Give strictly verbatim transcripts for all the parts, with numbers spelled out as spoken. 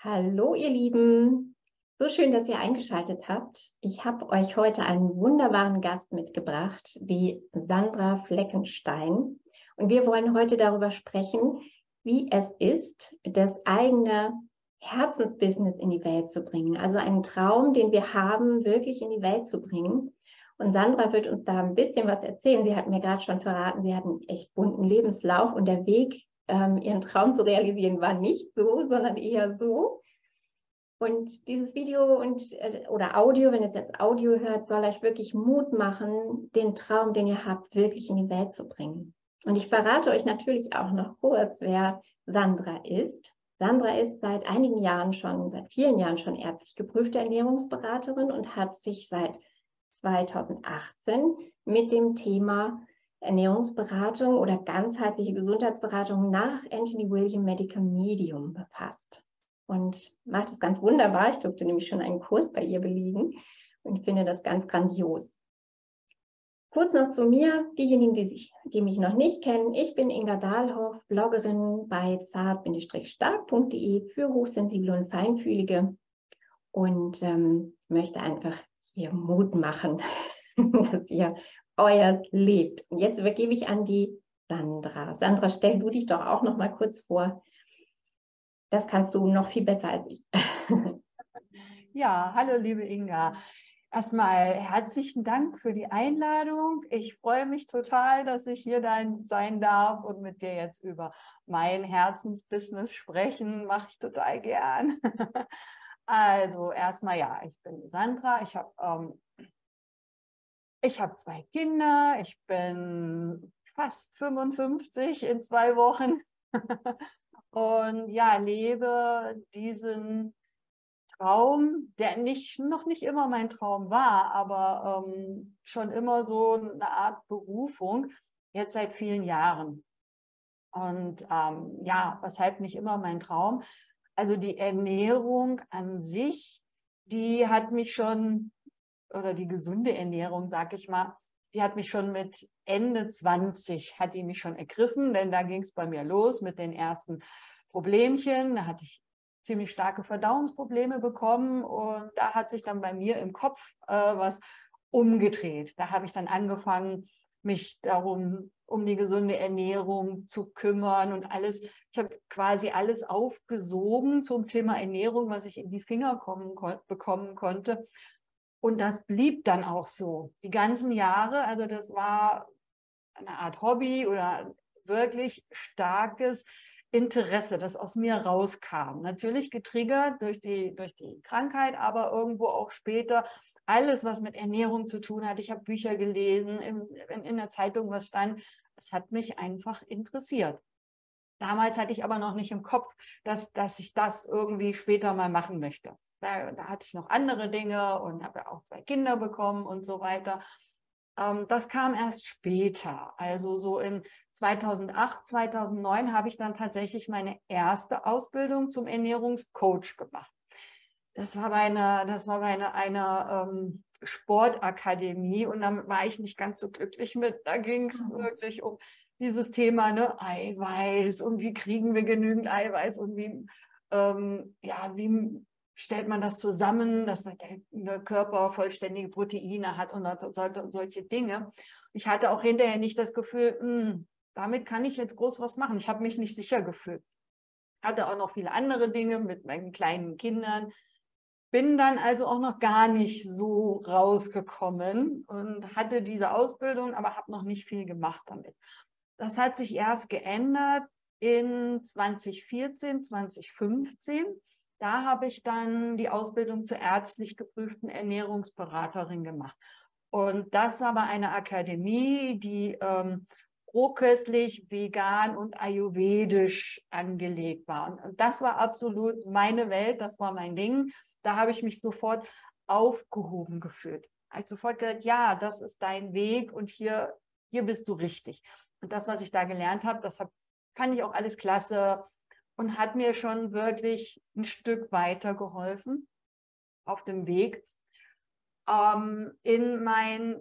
Hallo ihr Lieben, so schön, dass ihr eingeschaltet habt. Ich habe euch heute einen wunderbaren Gast mitgebracht, die Sandra Fleckenstein. Und wir wollen heute darüber sprechen, wie es ist, das eigene Herzensbusiness in die Welt zu bringen. Also einen Traum, den wir haben, wirklich in die Welt zu bringen. Und Sandra wird uns da ein bisschen was erzählen. Sie hat mir gerade schon verraten, sie hat einen echt bunten Lebenslauf und der Weg, ähm, ihren Traum zu realisieren, war nicht so, sondern eher so. Und dieses Video und, äh, oder Audio, wenn ihr es jetzt Audio hört, soll euch wirklich Mut machen, den Traum, den ihr habt, wirklich in die Welt zu bringen. Und ich verrate euch natürlich auch noch kurz, wer Sandra ist. Sandra ist seit einigen Jahren schon, seit vielen Jahren schon ärztlich geprüfte Ernährungsberaterin und hat sich seit zweitausendachtzehn mit dem Thema Ernährungsberatung oder ganzheitliche Gesundheitsberatung nach Anthony William Medical Medium befasst. Und macht es ganz wunderbar. Ich durfte nämlich schon einen Kurs bei ihr belegen und finde das ganz grandios. Kurz noch zu mir, diejenigen, die, sich, die mich noch nicht kennen. Ich bin Inga Dahlhoff, Bloggerin bei zart Stark Punkt de für Hochsensible und Feinfühlige und ähm, möchte einfach hier Mut machen, dass ihr euer lebt. Und jetzt übergebe ich an die Sandra. Sandra, stell du dich doch auch noch mal kurz vor. Das kannst du noch viel besser als ich. Ja, hallo liebe Inga. Erstmal herzlichen Dank für die Einladung. Ich freue mich total, dass ich hier dein, sein darf und mit dir jetzt über mein Herzensbusiness sprechen. Mache ich total gern. Also erstmal ja, ich bin Sandra. Ich habe ähm, ich habe zwei Kinder. Ich bin fast fünfundfünfzig in zwei Wochen. Und ja, lebe diesen Traum, der nicht, noch nicht immer mein Traum war, aber ähm, schon immer so eine Art Berufung, jetzt seit vielen Jahren. Und ähm, ja, weshalb nicht immer mein Traum? Also die Ernährung an sich, die hat mich schon, oder die gesunde Ernährung, sag ich mal, die hat mich schon mit Ende zwanzig, hat die mich schon ergriffen, denn da ging es bei mir los mit den ersten Problemchen. Da hatte ich ziemlich starke Verdauungsprobleme bekommen und da hat sich dann bei mir im Kopf äh, was umgedreht. Da habe ich dann angefangen, mich darum, um die gesunde Ernährung zu kümmern und alles. Ich habe quasi alles aufgesogen zum Thema Ernährung, was ich in die Finger kommen, bekommen konnte. Und das blieb dann auch so. Die ganzen Jahre, also das war eine Art Hobby oder wirklich starkes Interesse, das aus mir rauskam. Natürlich getriggert durch die, durch die Krankheit, aber irgendwo auch später alles, was mit Ernährung zu tun hat. Ich habe Bücher gelesen, in, in der Zeitung was stand. Es hat mich einfach interessiert. Damals hatte ich aber noch nicht im Kopf, dass, dass ich das irgendwie später mal machen möchte. Da, da hatte ich noch andere Dinge und habe ja auch zwei Kinder bekommen und so weiter. Ähm, das kam erst später. Also so in zweitausendacht, zweitausendneun habe ich dann tatsächlich meine erste Ausbildung zum Ernährungscoach gemacht. Das war bei einer, das war bei einer, einer ähm, Sportakademie und da war ich nicht ganz so glücklich mit. Da ging es mhm. wirklich um dieses Thema, ne, Eiweiß und wie kriegen wir genügend Eiweiß und wie, ähm, ja, wie stellt man das zusammen, dass der Körper vollständige Proteine hat und solche Dinge. Ich hatte auch hinterher nicht das Gefühl, mh, damit kann ich jetzt groß was machen. Ich habe mich nicht sicher gefühlt. Hatte auch noch viele andere Dinge mit meinen kleinen Kindern. Bin dann also auch noch gar nicht so rausgekommen und hatte diese Ausbildung, aber habe noch nicht viel gemacht damit. Das hat sich erst geändert in zweitausendvierzehn, zweitausendfünfzehn. Da habe ich dann die Ausbildung zur ärztlich geprüften Ernährungsberaterin gemacht. Und das war bei einer Akademie, die ähm, rohköstlich, vegan und ayurvedisch angelegt war. Und, und das war absolut meine Welt, das war mein Ding. Da habe ich mich sofort aufgehoben gefühlt. Also sofort gesagt, ja, das ist dein Weg und hier, hier bist du richtig. Und das, was ich da gelernt habe, das hab, fand ich auch alles klasse und hat mir schon wirklich ein Stück weiter geholfen auf dem Weg ähm, in mein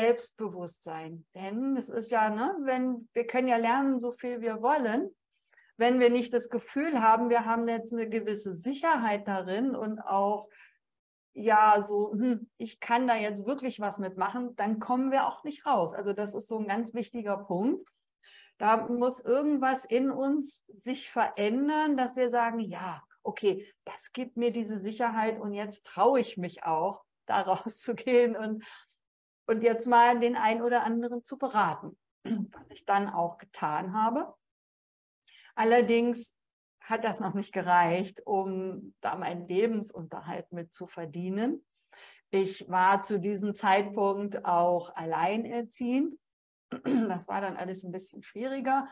Selbstbewusstsein. Denn es ist ja, ne, wenn wir können ja lernen, so viel wir wollen. wenn wir nicht das Gefühl haben, wir haben jetzt eine gewisse Sicherheit darin und auch, ja, so, hm, ich kann da jetzt wirklich was mitmachen, dann kommen wir auch nicht raus. Also das ist so ein ganz wichtiger Punkt. Da muss irgendwas in uns sich verändern, dass wir sagen, ja, okay, das gibt mir diese Sicherheit und jetzt traue ich mich auch, da rauszugehen und, und jetzt mal den einen oder anderen zu beraten, was ich dann auch getan habe. Allerdings hat das noch nicht gereicht, um da meinen Lebensunterhalt mit zu verdienen. Ich war zu diesem Zeitpunkt auch alleinerziehend. Das war dann alles ein bisschen schwieriger.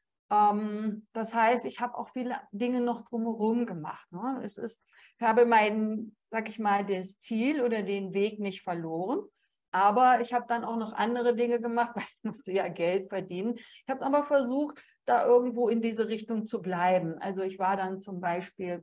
Das heißt, ich habe auch viele Dinge noch drumherum gemacht. Es ist, ich habe mein, sag ich mal, das Ziel oder den Weg nicht verloren. Aber ich habe dann auch noch andere Dinge gemacht, weil ich musste ja Geld verdienen. Ich habe aber versucht, da irgendwo in diese Richtung zu bleiben. Also ich war dann zum Beispiel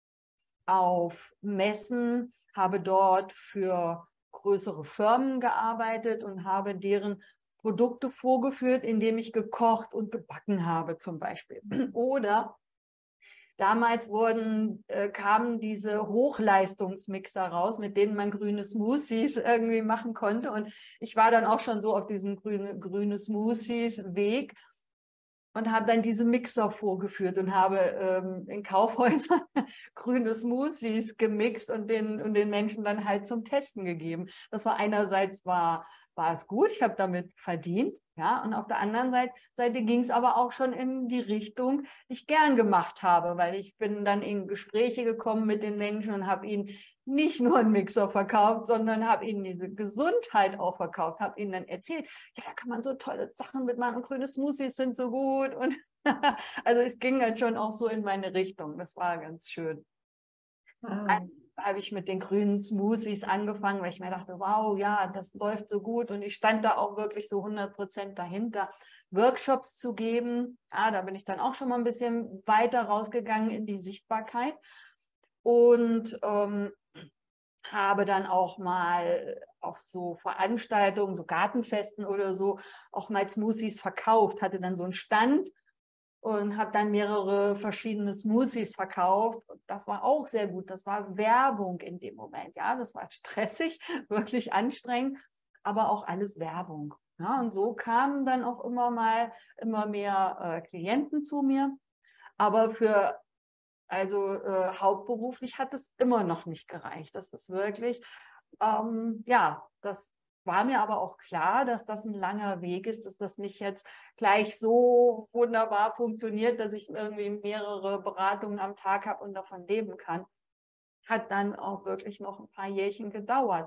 auf Messen, habe dort für größere Firmen gearbeitet und habe deren Produkte vorgeführt, indem ich gekocht und gebacken habe zum Beispiel. Oder damals wurden, äh, kamen diese Hochleistungsmixer raus, mit denen man grüne Smoothies irgendwie machen konnte. Und ich war dann auch schon so auf diesem grüne, grüne Smoothies-Weg und habe dann diese Mixer vorgeführt und habe ähm, in Kaufhäusern grüne Smoothies gemixt und den, und den Menschen dann halt zum Testen gegeben. Das war einerseits war, war es gut, ich habe damit verdient, ja, und auf der anderen Seite, Seite ging es aber auch schon in die Richtung, die ich gern gemacht habe, weil ich bin dann in Gespräche gekommen mit den Menschen und habe ihnen nicht nur einen Mixer verkauft, sondern habe ihnen diese Gesundheit auch verkauft, habe ihnen dann erzählt, ja, da kann man so tolle Sachen mitmachen und grüne Smoothies sind so gut. Und also es ging dann schon auch so in meine Richtung. Das war ganz schön. Wow. Dann habe ich mit den grünen Smoothies angefangen, weil ich mir dachte, wow, ja, das läuft so gut. Und ich stand da auch wirklich so hundert Prozent dahinter, Workshops zu geben. Ja, da bin ich dann auch schon mal ein bisschen weiter rausgegangen in die Sichtbarkeit. Und ähm, habe dann auch mal auf so Veranstaltungen, so Gartenfesten oder so, auch mal Smoothies verkauft, hatte dann so einen Stand und habe dann mehrere verschiedene Smoothies verkauft. Das war auch sehr gut. Das war Werbung in dem Moment. Ja, das war stressig, wirklich anstrengend, aber auch alles Werbung. Ja, und so kamen dann auch immer mal immer mehr äh, Klienten zu mir. Aber für Also äh, hauptberuflich hat es immer noch nicht gereicht. Das ist wirklich, ähm, ja, das war mir aber auch klar, dass das ein langer Weg ist, dass das nicht jetzt gleich so wunderbar funktioniert, dass ich irgendwie mehrere Beratungen am Tag habe und davon leben kann. Hat dann auch wirklich noch ein paar Jährchen gedauert.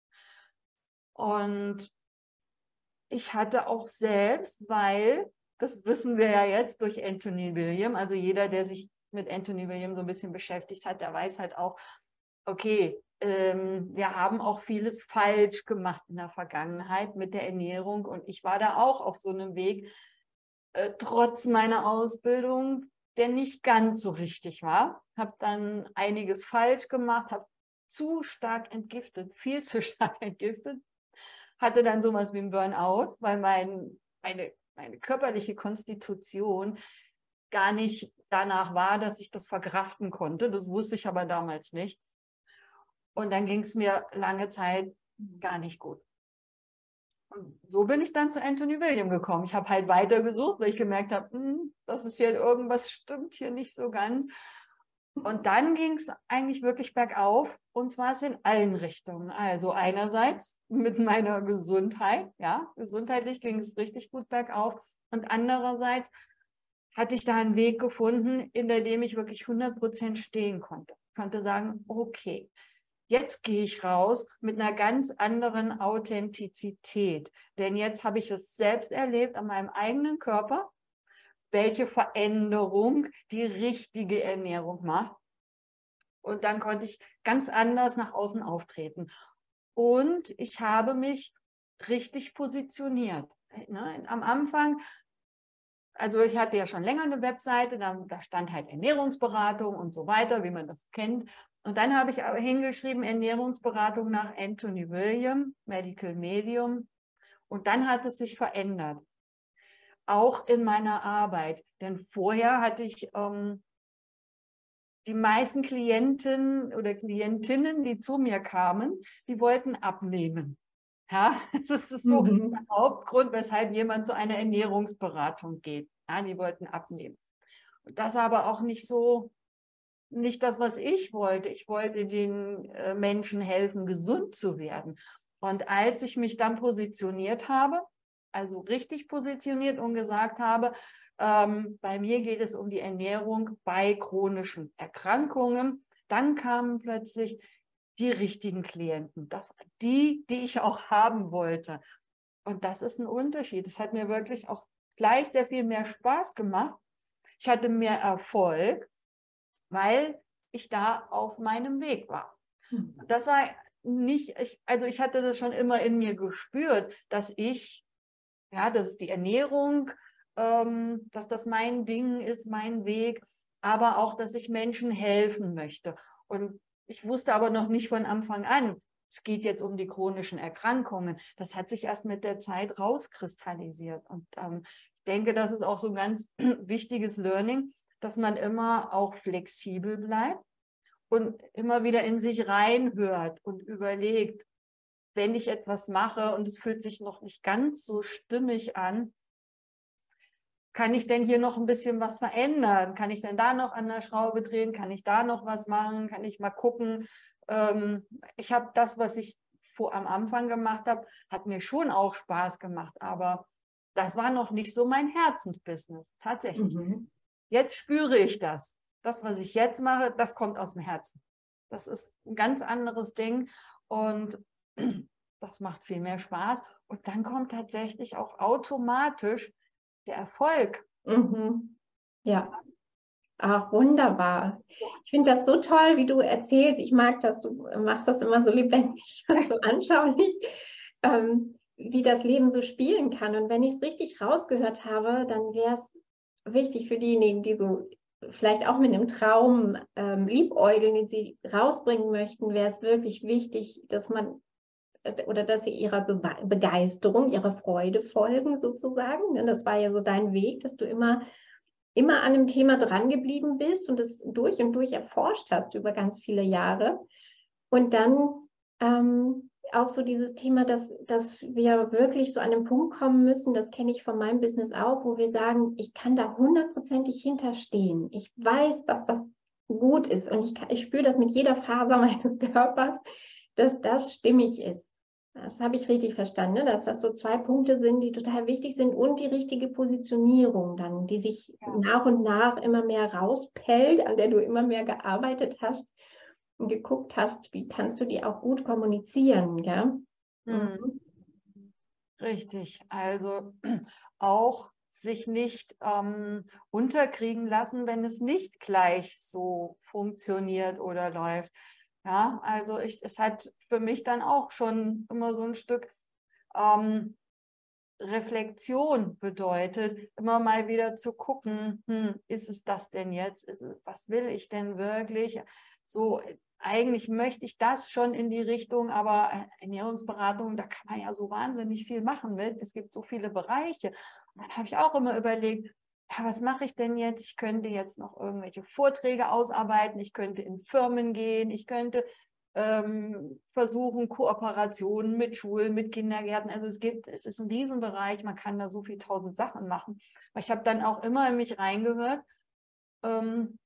Und ich hatte auch selbst, weil, das wissen wir ja jetzt durch Anthony William, also jeder, der sich mit Anthony William so ein bisschen beschäftigt hat, der weiß halt auch, okay, ähm, wir haben auch vieles falsch gemacht in der Vergangenheit mit der Ernährung und ich war da auch auf so einem Weg, äh, trotz meiner Ausbildung, der nicht ganz so richtig war. Habe dann einiges falsch gemacht, habe zu stark entgiftet, viel zu stark entgiftet, hatte dann sowas wie ein Burnout, weil mein, meine, meine körperliche Konstitution gar nicht danach war, dass ich das verkraften konnte. Das wusste ich aber damals nicht. Und dann ging es mir lange Zeit gar nicht gut. Und so bin ich dann zu Anthony William gekommen. Ich habe halt weiter gesucht, weil ich gemerkt habe, hm, das ist hier irgendwas stimmt hier nicht so ganz. Und dann ging es eigentlich wirklich bergauf und zwar ist in allen Richtungen. Also einerseits mit meiner Gesundheit, ja, gesundheitlich ging es richtig gut bergauf und andererseits hatte ich da einen Weg gefunden, in dem ich wirklich hundert Prozent stehen konnte. Ich konnte sagen, okay, jetzt gehe ich raus mit einer ganz anderen Authentizität, denn jetzt habe ich es selbst erlebt an meinem eigenen Körper, welche Veränderung die richtige Ernährung macht. Und dann konnte ich ganz anders nach außen auftreten. Und ich habe mich richtig positioniert. Am Anfang, also ich hatte ja schon länger eine Webseite, da, da stand halt Ernährungsberatung und so weiter, wie man das kennt. Und dann habe ich aber hingeschrieben, Ernährungsberatung nach Anthony William, Medical Medium. Und dann hat es sich verändert. auch in meiner Arbeit. Denn vorher hatte ich ähm, die meisten Klienten oder Klientinnen, die zu mir kamen, die wollten abnehmen. Ja, das ist so Mhm. der Hauptgrund, weshalb jemand zu einer Ernährungsberatung geht. Ja, die wollten abnehmen. Und das aber auch nicht so, nicht das, was ich wollte. Ich wollte den äh, Menschen helfen, gesund zu werden. Und als ich mich dann positioniert habe, also richtig positioniert und gesagt habe, ähm, bei mir geht es um die Ernährung bei chronischen Erkrankungen, dann kamen plötzlich die richtigen Klienten, das, die, die ich auch haben wollte. Und das ist ein Unterschied. Es hat mir wirklich auch gleich sehr viel mehr Spaß gemacht. Ich hatte mehr Erfolg, weil ich da auf meinem Weg war. Das war nicht, ich, also ich hatte das schon immer in mir gespürt, dass ich, ja, dass die Ernährung, ähm, dass das mein Ding ist, mein Weg, aber auch, dass ich Menschen helfen möchte. Und ich wusste aber noch nicht von Anfang an, es geht jetzt um die chronischen Erkrankungen. Das hat sich erst mit der Zeit rauskristallisiert. Und ähm, ich denke, das ist auch so ein ganz wichtiges Learning, dass man immer auch flexibel bleibt und immer wieder in sich reinhört und überlegt, wenn ich etwas mache und es fühlt sich noch nicht ganz so stimmig an, kann ich denn hier noch ein bisschen was verändern? Kann ich denn da noch an der Schraube drehen? Kann ich da noch was machen? Kann ich mal gucken? Ähm, ich habe das, was ich vor, am Anfang gemacht habe, hat mir schon auch Spaß gemacht, aber das war noch nicht so mein Herzensbusiness, tatsächlich. Mhm. Jetzt spüre ich das. Das, was ich jetzt mache, das kommt aus dem Herzen. Das ist ein ganz anderes Ding und das macht viel mehr Spaß. Und dann kommt tatsächlich auch automatisch der Erfolg. Mhm. Ja, ach, wunderbar. Ich finde das so toll, wie du erzählst. Ich mag das, du machst das immer so lebendig und so anschaulich, ähm, wie das Leben so spielen kann. Und wenn ich es richtig rausgehört habe, dann wäre es wichtig für diejenigen, die so vielleicht auch mit einem Traum ähm, liebäugeln, den sie rausbringen möchten, wäre es wirklich wichtig, dass man oder dass sie ihrer Be Begeisterung, ihrer Freude folgen sozusagen. Das war ja so dein Weg, dass du immer, immer an einem Thema dran geblieben bist und es durch und durch erforscht hast über ganz viele Jahre. Und dann ähm, auch so dieses Thema, dass, dass wir wirklich so an den Punkt kommen müssen, das kenne ich von meinem Business auch, wo wir sagen, ich kann da hundertprozentig hinterstehen. Ich weiß, dass das gut ist und ich, kann, ich spüre das mit jeder Faser meines Körpers, dass das stimmig ist. Das habe ich richtig verstanden, ne? Dass das so zwei Punkte sind, die total wichtig sind und die richtige Positionierung dann, die sich Ja. nach und nach immer mehr rauspellt, an der du immer mehr gearbeitet hast und geguckt hast, wie kannst du die auch gut kommunizieren, ja? Hm. Mhm. Richtig. Also auch sich nicht ähm, unterkriegen lassen, wenn es nicht gleich so funktioniert oder läuft. Ja, also ich, es hat für mich dann auch schon immer so ein Stück ähm, Reflexion bedeutet, immer mal wieder zu gucken, hm, ist es das denn jetzt? Ist es, was will ich denn wirklich? So, eigentlich möchte ich das schon in die Richtung, aber Ernährungsberatung, da kann man ja so wahnsinnig viel machen mit. Es gibt so viele Bereiche. Und dann habe ich auch immer überlegt, ja, was mache ich denn jetzt? Ich könnte jetzt noch irgendwelche Vorträge ausarbeiten, ich könnte in Firmen gehen, ich könnte ähm, versuchen, Kooperationen mit Schulen, mit Kindergärten. Also es gibt, es ist ein Riesenbereich, man kann da so viel tausend Sachen machen. Aber ich habe dann auch immer in mich reingehört, ähm,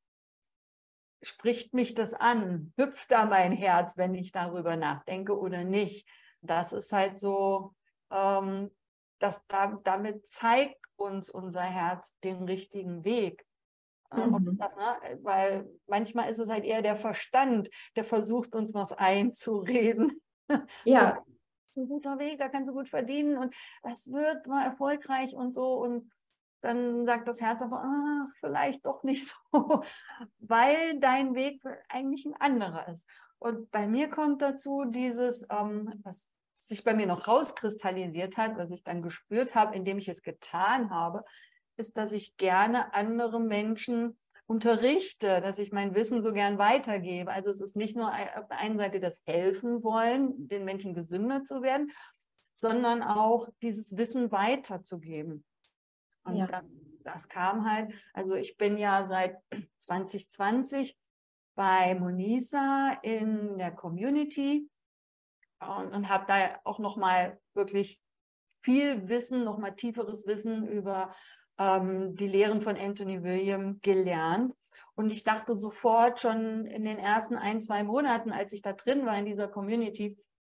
spricht mich das an? Hüpft da mein Herz, wenn ich darüber nachdenke oder nicht? Das ist halt so, ähm, dass da, damit zeigt uns unser Herz den richtigen Weg. Mhm. Das, ne? Weil manchmal ist es halt eher der Verstand, der versucht, uns was einzureden. So, das Ja, ist ein guter Weg, da kannst du gut verdienen und das wird mal erfolgreich und so. Und dann sagt das Herz aber, ach, vielleicht doch nicht so, weil dein Weg eigentlich ein anderer ist. Und bei mir kommt dazu dieses, ähm, was sich bei mir noch rauskristallisiert hat, was ich dann gespürt habe, indem ich es getan habe, ist, dass ich gerne andere Menschen unterrichte, dass ich mein Wissen so gern weitergebe. Also es ist nicht nur auf der einen Seite das Helfen wollen, den Menschen gesünder zu werden, sondern auch dieses Wissen weiterzugeben. Und ja. das, das kam halt, also ich bin ja seit zwanzig zwanzig bei Monisa in der Community und, und habe da auch nochmal wirklich viel Wissen, nochmal tieferes Wissen über ähm, die Lehren von Anthony William gelernt. Und ich dachte sofort schon in den ersten ein, zwei Monaten, als ich da drin war in dieser Community,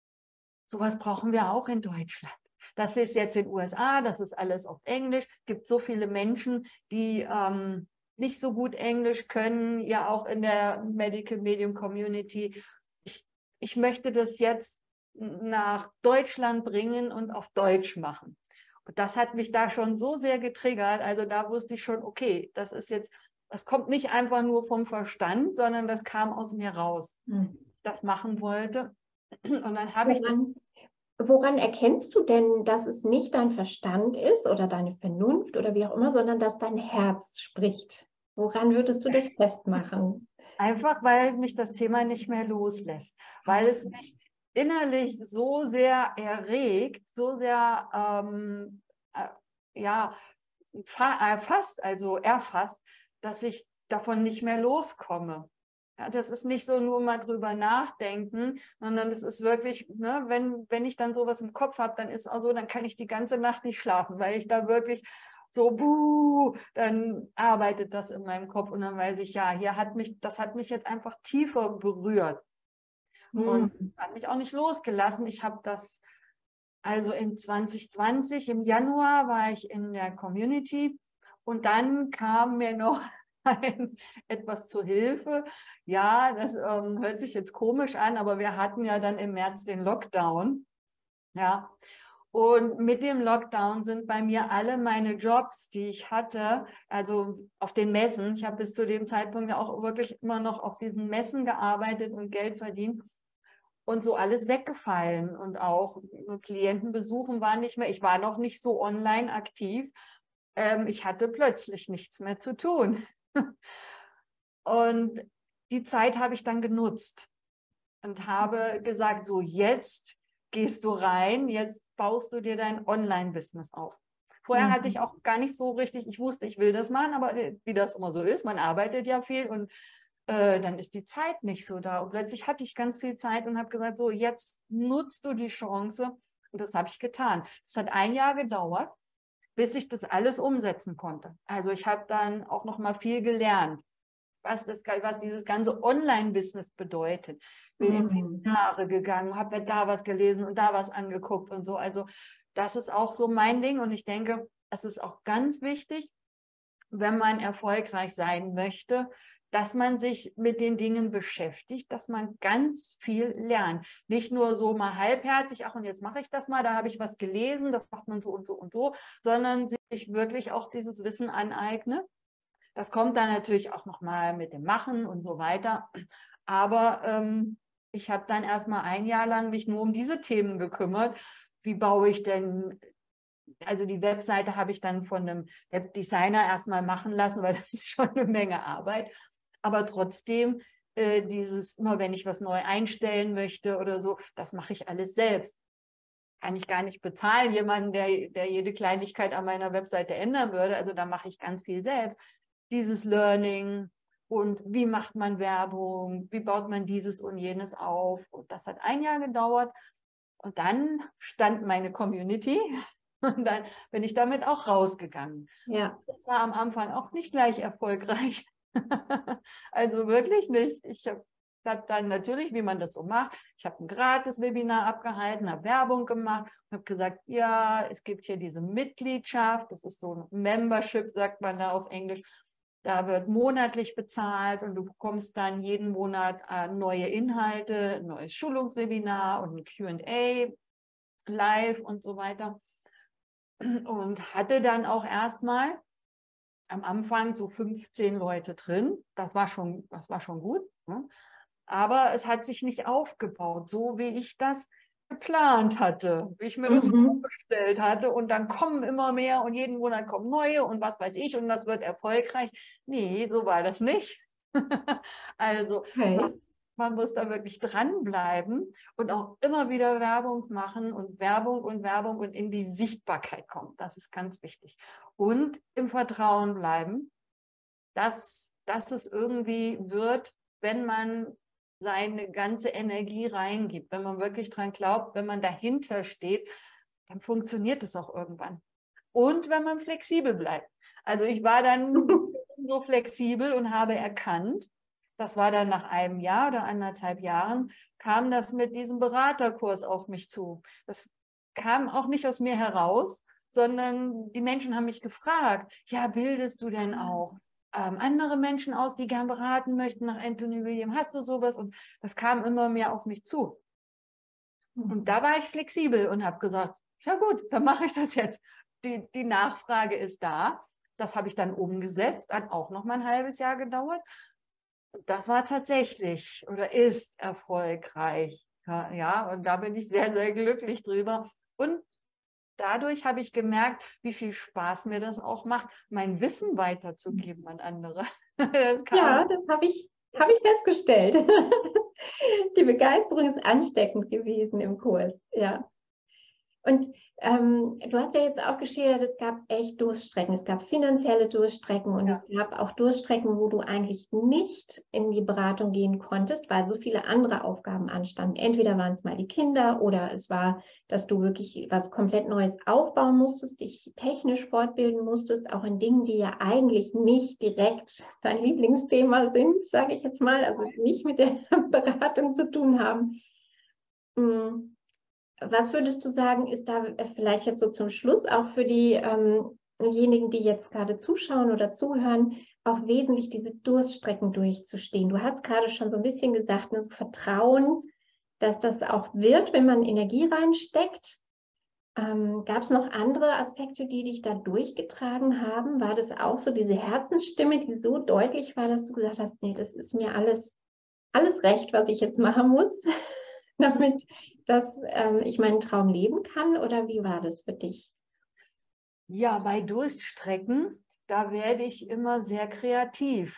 sowas brauchen wir auch in Deutschland. Das ist jetzt in den U S A, das ist alles auf Englisch. Es gibt so viele Menschen, die ähm, nicht so gut Englisch können, ja auch in der Medical Medium Community. Ich, ich möchte das jetzt nach Deutschland bringen und auf Deutsch machen. Und das hat mich da schon so sehr getriggert. Also da wusste ich schon, okay, das ist jetzt, das kommt nicht einfach nur vom Verstand, sondern das kam aus mir raus. Hm. Das machen wollte. Und dann habe ich das. Woran erkennst du denn, dass es nicht dein Verstand ist oder deine Vernunft oder wie auch immer, sondern dass dein Herz spricht? Woran würdest du das festmachen? Einfach, weil mich das Thema nicht mehr loslässt, weil es mich innerlich so sehr erregt, so sehr ähm, äh, ja, erfasst, also erfasst, dass ich davon nicht mehr loskomme. Ja, das ist nicht so nur mal drüber nachdenken, sondern das ist wirklich, ne, wenn, wenn ich dann sowas im Kopf habe, dann ist auch so, dann kann ich die ganze Nacht nicht schlafen, weil ich da wirklich so, buh, dann arbeitet das in meinem Kopf und dann weiß ich, ja, hier hat mich, das hat mich jetzt einfach tiefer berührt. Hm. Und hat mich auch nicht losgelassen. Ich habe das, also in zwanzig zwanzig, im Januar war ich in der Community und dann kam mir noch ein, etwas zur Hilfe. Ja, das ähm, hört sich jetzt komisch an, aber wir hatten ja dann im März den Lockdown. Ja, und mit dem Lockdown sind bei mir alle meine Jobs, die ich hatte, also auf den Messen, ich habe bis zu dem Zeitpunkt ja auch wirklich immer noch auf diesen Messen gearbeitet und Geld verdient und so alles weggefallen und auch Klientenbesuchen waren nicht mehr, ich war noch nicht so online aktiv, ähm, ich hatte plötzlich nichts mehr zu tun. Und die Zeit habe ich dann genutzt und habe gesagt, so jetzt gehst du rein, jetzt baust du dir dein Online-Business auf. Vorher Mhm. hatte ich auch gar nicht so richtig, ich wusste, ich will das machen, aber wie das immer so ist, man arbeitet ja viel und äh, dann ist die Zeit nicht so da. Und plötzlich hatte ich ganz viel Zeit und habe gesagt, so jetzt nutzt du die Chance. Und das habe ich getan. Es hat ein Jahr gedauert, bis ich das alles umsetzen konnte. Also ich habe dann auch noch mal viel gelernt, was, das, was dieses ganze Online-Business bedeutet. Bin in Webinare gegangen, habe mir da was gelesen und da was angeguckt und so. Also das ist auch so mein Ding und ich denke, es ist auch ganz wichtig, wenn man erfolgreich sein möchte, dass man sich mit den Dingen beschäftigt, dass man ganz viel lernt. Nicht nur so mal halbherzig, ach und jetzt mache ich das mal, da habe ich was gelesen, das macht man so und so und so, sondern sich wirklich auch dieses Wissen aneignet. Das kommt dann natürlich auch nochmal mit dem Machen und so weiter. Aber ähm, ich habe dann erstmal ein Jahr lang mich nur um diese Themen gekümmert. Wie baue ich denn, also die Webseite habe ich dann von einem Webdesigner erstmal machen lassen, weil das ist schon eine Menge Arbeit. Aber trotzdem, äh, dieses, immer wenn ich was neu einstellen möchte oder so, das mache ich alles selbst. Kann ich gar nicht bezahlen, jemanden, der, der jede Kleinigkeit an meiner Webseite ändern würde. Also da mache ich ganz viel selbst. Dieses Learning und wie macht man Werbung, wie baut man dieses und jenes auf. Und das hat ein Jahr gedauert. Und dann stand meine Community und dann bin ich damit auch rausgegangen. Ja. Das war am Anfang auch nicht gleich erfolgreich. Also wirklich nicht. Ich habe hab dann natürlich, wie man das so macht, ich habe ein Gratis-Webinar abgehalten, habe Werbung gemacht und habe gesagt, ja, es gibt hier diese Mitgliedschaft, das ist so ein Membership, sagt man da auf Englisch. Da wird monatlich bezahlt und du bekommst dann jeden Monat äh, neue Inhalte, ein neues Schulungswebinar und ein Q und A live und so weiter. Und hatte dann auch erstmal am Anfang so fünfzehn Leute drin. Das war schon, das war schon gut. Ne? Aber es hat sich nicht aufgebaut, so wie ich das geplant hatte, wie ich mir das Mhm. vorgestellt hatte. Und dann kommen immer mehr und jeden Monat kommen neue und was weiß ich und das wird erfolgreich. Nee, so war das nicht. Also Okay. man muss da wirklich dranbleiben und auch immer wieder Werbung machen und Werbung und Werbung und in die Sichtbarkeit kommen. Das ist ganz wichtig. Und im Vertrauen bleiben, dass, dass es irgendwie wird, wenn man seine ganze Energie reingibt, wenn man wirklich dran glaubt, wenn man dahinter steht, dann funktioniert es auch irgendwann. Und wenn man flexibel bleibt. Also ich war dann so flexibel und habe erkannt, das war dann nach einem Jahr oder anderthalb Jahren, kam das mit diesem Beraterkurs auf mich zu. Das kam auch nicht aus mir heraus, sondern die Menschen haben mich gefragt, ja, bildest du denn auch ähm, andere Menschen aus, die gern beraten möchten nach Anthony William? Hast du sowas? Und das kam immer mehr auf mich zu. Und da war ich flexibel und habe gesagt, ja gut, dann mache ich das jetzt. Die, die Nachfrage ist da. Das habe ich dann umgesetzt, hat auch noch mal ein halbes Jahr gedauert. Das war tatsächlich oder ist erfolgreich. Ja, ja, und da bin ich sehr, sehr glücklich drüber. Und dadurch habe ich gemerkt, wie viel Spaß mir das auch macht, mein Wissen weiterzugeben an andere. Das Ja, das habe ich, hab ich festgestellt. Die Begeisterung ist ansteckend gewesen im Kurs, ja. Und ähm, du hast ja jetzt auch geschildert, es gab echt Durststrecken, es gab finanzielle Durststrecken und Ja. es gab auch Durststrecken, wo du eigentlich nicht in die Beratung gehen konntest, weil so viele andere Aufgaben anstanden. Entweder waren es mal die Kinder oder es war, dass du wirklich was komplett Neues aufbauen musstest, dich technisch fortbilden musstest, auch in Dingen, die ja eigentlich nicht direkt dein Lieblingsthema sind, sage ich jetzt mal, also nicht mit der Beratung zu tun haben. Mhm. Was würdest du sagen, ist da vielleicht jetzt so zum Schluss auch für diejenigen, ähm die jetzt gerade zuschauen oder zuhören, auch wesentlich diese Durststrecken durchzustehen? Du hast gerade schon so ein bisschen gesagt, ne, Vertrauen, dass das auch wird, wenn man Energie reinsteckt. Ähm, gab es noch andere Aspekte, die dich da durchgetragen haben? War das auch so diese Herzensstimme, die so deutlich war, dass du gesagt hast, nee, das ist mir alles, alles recht, was ich jetzt machen muss? Damit dass ähm, ich meinen Traum leben kann? Oder wie war das für dich? Ja, bei Durststrecken, da werde ich immer sehr kreativ.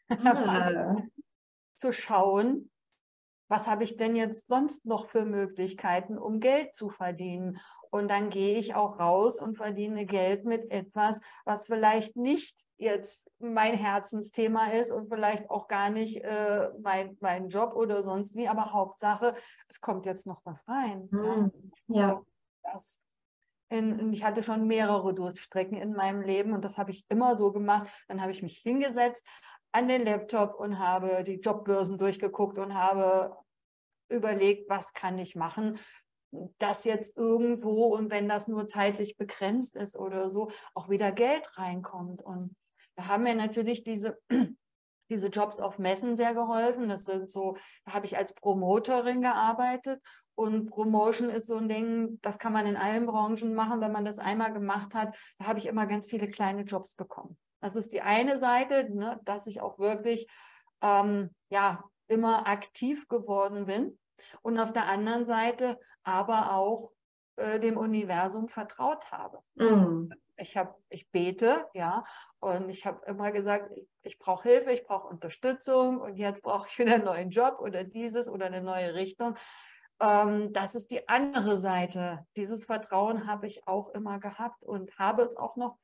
Ah. Zu schauen, was habe ich denn jetzt sonst noch für Möglichkeiten, um Geld zu verdienen? Und dann gehe ich auch raus und verdiene Geld mit etwas, was vielleicht nicht jetzt mein Herzensthema ist und vielleicht auch gar nicht äh, mein, mein Job oder sonst wie, aber Hauptsache, es kommt jetzt noch was rein. Mm. Ja. Ja. Das, in, ich hatte schon mehrere Durststrecken in meinem Leben und das habe ich immer so gemacht. Dann habe ich mich hingesetzt an den Laptop und habe die Jobbörsen durchgeguckt und habe überlegt, was kann ich machen, dass jetzt irgendwo, und wenn das nur zeitlich begrenzt ist oder so, auch wieder Geld reinkommt. Und da haben mir natürlich diese, diese Jobs auf Messen sehr geholfen. Das sind so, da habe ich als Promoterin gearbeitet. Und Promotion ist so ein Ding, das kann man in allen Branchen machen. Wenn man das einmal gemacht hat, da habe ich immer ganz viele kleine Jobs bekommen. Das ist die eine Seite, ne, dass ich auch wirklich ähm, ja, immer aktiv geworden bin. Und auf der anderen Seite aber auch äh, dem Universum vertraut habe. Mm. Ich, hab, ich bete, ja, und ich habe immer gesagt, ich, ich brauche Hilfe, ich brauche Unterstützung und jetzt brauche ich wieder einen neuen Job oder dieses oder eine neue Richtung. Ähm, das ist die andere Seite. Dieses Vertrauen habe ich auch immer gehabt und habe es auch noch.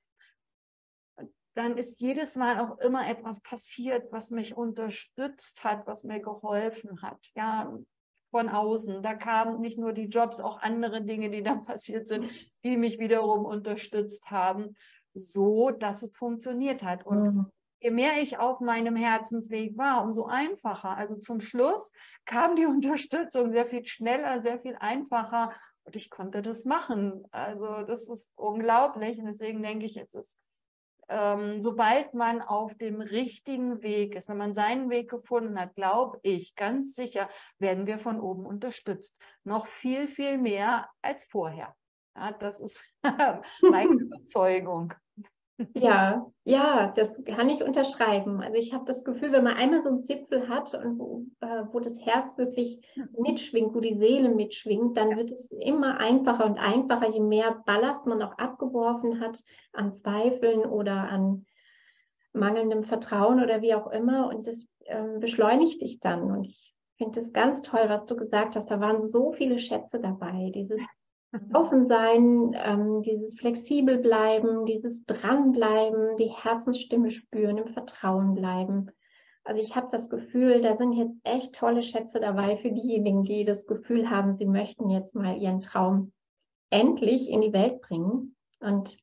Dann ist jedes Mal auch immer etwas passiert, was mich unterstützt hat, was mir geholfen hat. Ja, von außen. Da kamen nicht nur die Jobs, auch andere Dinge, die dann passiert sind, die mich wiederum unterstützt haben, so dass es funktioniert hat. Und Mm. je mehr ich auf meinem Herzensweg war, umso einfacher. Also zum Schluss kam die Unterstützung sehr viel schneller, sehr viel einfacher und ich konnte das machen. Also das ist unglaublich und deswegen denke ich, jetzt ist Ähm, sobald man auf dem richtigen Weg ist, wenn man seinen Weg gefunden hat, glaube ich, ganz sicher, werden wir von oben unterstützt. Noch viel, viel mehr als vorher. Ja, das ist meine Überzeugung. Ja, ja, das kann ich unterschreiben. Also ich habe das Gefühl, wenn man einmal so einen Zipfel hat und wo, äh, wo das Herz wirklich mitschwingt, wo die Seele mitschwingt, dann wird es immer einfacher und einfacher, je mehr Ballast man auch abgeworfen hat an Zweifeln oder an mangelndem Vertrauen oder wie auch immer. Und das ähm, beschleunigt dich dann. Und ich finde es ganz toll, was du gesagt hast. Da waren so viele Schätze dabei. Dieses Offensein, ähm, dieses flexibel bleiben, dieses Dranbleiben, die Herzensstimme spüren, im Vertrauen bleiben. Also ich habe das Gefühl, da sind jetzt echt tolle Schätze dabei für diejenigen, die das Gefühl haben, sie möchten jetzt mal ihren Traum endlich in die Welt bringen. Und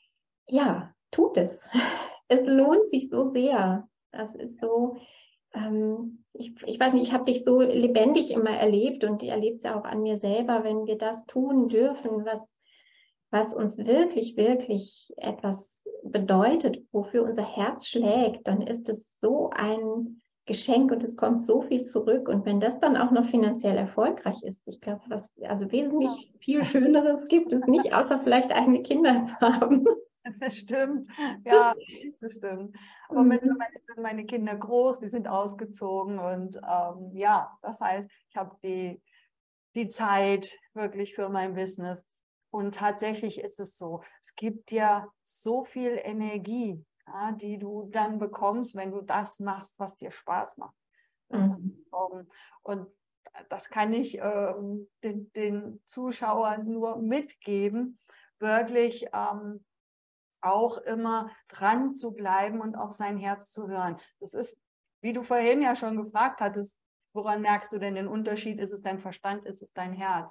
ja, tut es. Es lohnt sich so sehr. Das ist so, ähm, ich, ich weiß nicht, ich habe dich so lebendig immer erlebt und ich erlebe es ja auch an mir selber, wenn wir das tun dürfen, was, was uns wirklich, wirklich etwas bedeutet, wofür unser Herz schlägt, dann ist es so ein Geschenk und es kommt so viel zurück. Und wenn das dann auch noch finanziell erfolgreich ist, ich glaube, was also wesentlich viel Schöneres gibt es nicht, außer vielleicht eigene Kinder zu haben. Das stimmt, ja, das stimmt. Aber Mhm. mittlerweile sind meine Kinder groß, die sind ausgezogen und ähm, ja, das heißt, ich habe die, die Zeit wirklich für mein Business. Und tatsächlich ist es so, es gibt dir so viel Energie, ja, die du dann bekommst, wenn du das machst, was dir Spaß macht. Das, Mhm. ähm, und das kann ich ähm, den, den Zuschauern nur mitgeben, wirklich ähm, auch immer dran zu bleiben und auf sein Herz zu hören. Das ist, wie du vorhin ja schon gefragt hattest, woran merkst du denn den Unterschied? Ist es dein Verstand, ist es dein Herz?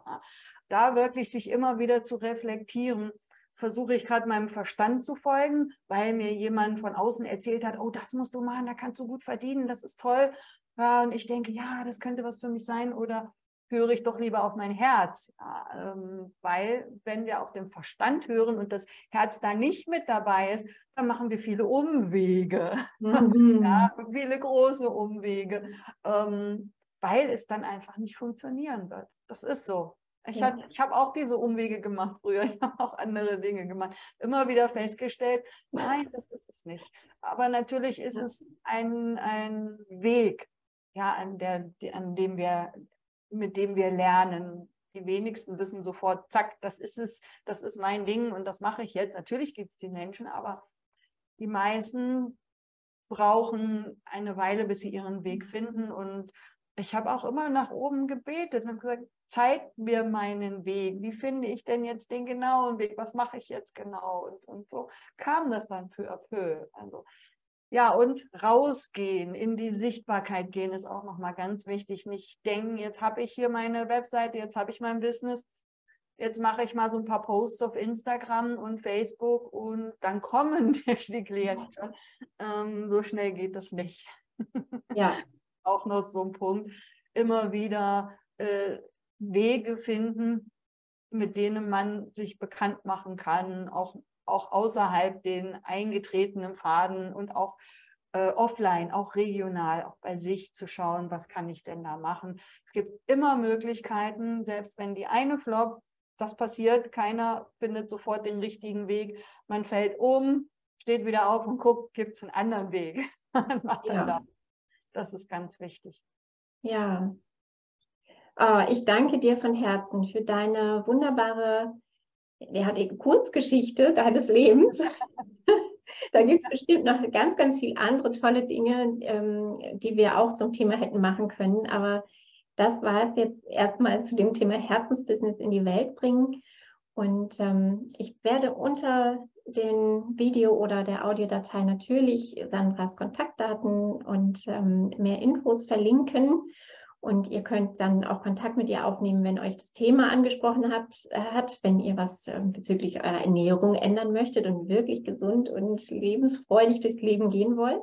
Da wirklich sich immer wieder zu reflektieren, versuche ich gerade meinem Verstand zu folgen, weil mir jemand von außen erzählt hat, oh, das musst du machen, da kannst du gut verdienen, das ist toll. Ja, und ich denke, ja, das könnte was für mich sein, oder höre ich doch lieber auf mein Herz. Ja, ähm, weil wenn wir auf den Verstand hören und das Herz da nicht mit dabei ist, dann machen wir viele Umwege. Mhm. Ja, viele große Umwege, ähm, weil es dann einfach nicht funktionieren wird. Das ist so. Ich, Ja. ich habe auch diese Umwege gemacht früher, ich habe auch andere Dinge gemacht. Immer wieder festgestellt, nein, das ist es nicht. Aber natürlich ist Ja. es ein, ein Weg, ja, an, der, an dem wir, mit dem wir lernen. Die wenigsten wissen sofort, zack, das ist es, das ist mein Ding und das mache ich jetzt. Natürlich gibt es die Menschen, aber die meisten brauchen eine Weile, bis sie ihren Weg finden. Und ich habe auch immer nach oben gebetet und habe gesagt, zeig mir meinen Weg. Wie finde ich denn jetzt den genauen Weg? Was mache ich jetzt genau? Und, und so kam das dann peu à peu. Also ja, und rausgehen, in die Sichtbarkeit gehen, ist auch nochmal ganz wichtig. Nicht denken, jetzt habe ich hier meine Webseite, jetzt habe ich mein Business, jetzt mache ich mal so ein paar Posts auf Instagram und Facebook und dann kommen die Klienten schon. Ähm, so schnell geht das nicht. Ja. Auch noch so ein Punkt. Immer wieder äh, Wege finden, mit denen man sich bekannt machen kann, auch, auch außerhalb den eingetretenen Pfaden und auch äh, offline, auch regional, auch bei sich zu schauen, was kann ich denn da machen. Es gibt immer Möglichkeiten, selbst wenn die eine floppt, das passiert, keiner findet sofort den richtigen Weg. Man fällt um, steht wieder auf und guckt, gibt es einen anderen Weg. Macht dann Ja. da. Das ist ganz wichtig. Ja. Oh, ich danke dir von Herzen für deine wunderbare, ja, die Kurzgeschichte deines Lebens. Da gibt es bestimmt noch ganz, ganz viele andere tolle Dinge, ähm, die wir auch zum Thema hätten machen können. Aber das war es jetzt erstmal zu dem Thema Herzensbusiness in die Welt bringen. Und ähm, ich werde unter dem Video oder der Audiodatei natürlich Sandras Kontaktdaten und ähm, mehr Infos verlinken. Und ihr könnt dann auch Kontakt mit ihr aufnehmen, wenn euch das Thema angesprochen hat, äh, hat wenn ihr was äh, bezüglich eurer Ernährung ändern möchtet und wirklich gesund und lebensfreudig durchs Leben gehen wollt.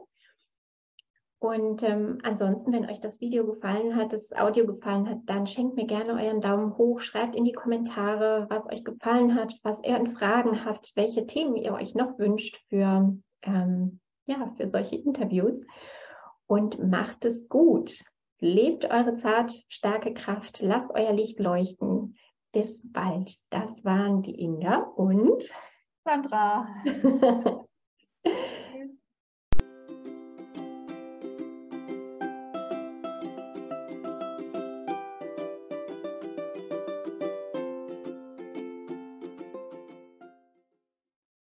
Und ähm, ansonsten, wenn euch das Video gefallen hat, das Audio gefallen hat, dann schenkt mir gerne euren Daumen hoch, schreibt in die Kommentare, was euch gefallen hat, was ihr an Fragen habt, welche Themen ihr euch noch wünscht für, ähm, ja, für solche Interviews. Und macht es gut. Lebt eure zart, starke Kraft. Lasst euer Licht leuchten. Bis bald. Das waren die Inga und Sandra.